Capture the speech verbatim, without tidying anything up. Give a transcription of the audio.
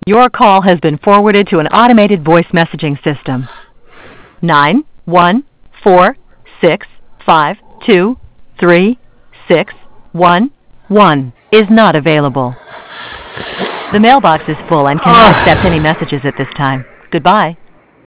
Your call has been forwarded to an automated voice messaging system. Nine one four six five two three six one one is not available. The mailbox is full and cannot accept any messages at this time. Goodbye.